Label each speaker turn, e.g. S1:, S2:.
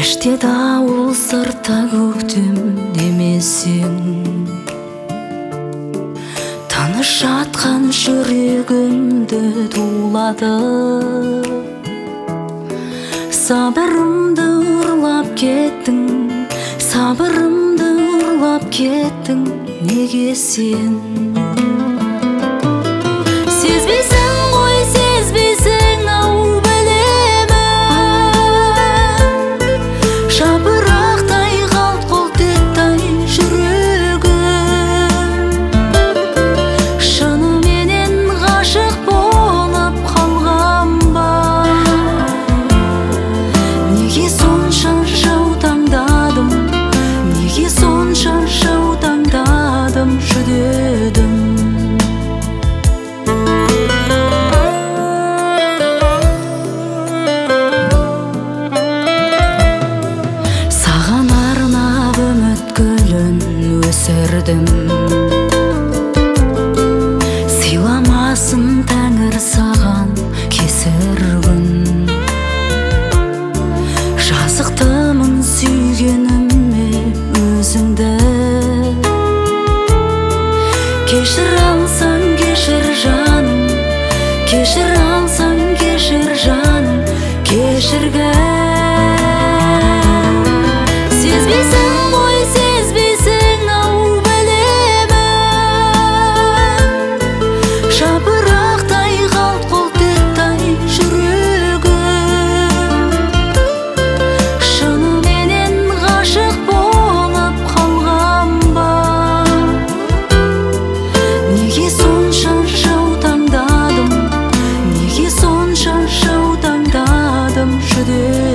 S1: Кеште дауыл сыртта көктем демесең, тыныш жатқан жүрегімді тулады. Сабырымды ұрлап кеттің, сабырымды ұрлап кеттің, неге сен? Сезбейсің ғой, сезбейсің ау, білемін. Жапырақтай қалт құлтеттай жүрегім, шыныменен ғашық болып қалған ба? Неге сонша жаутаңдадым, неге сонша жаутаңдадым, жүдедім. Саған арнап үміт гүлін өсірдім, сыйламасын тәңір саған кесір күн. Жазықтымын сүйгеніме өзіңді, кешір алсаң кешір жаным, кешір алсаң кешір жаным, кешіргін. Сезбейсің ғой, сезбейсің ау, білемін. Жапырақтай қалт құлтеттай жүрегім, шыныменен ғашық болып қалған ба? Неге сонша жаутаңдадым, неге сонша жаутаңдадым, жүдедім.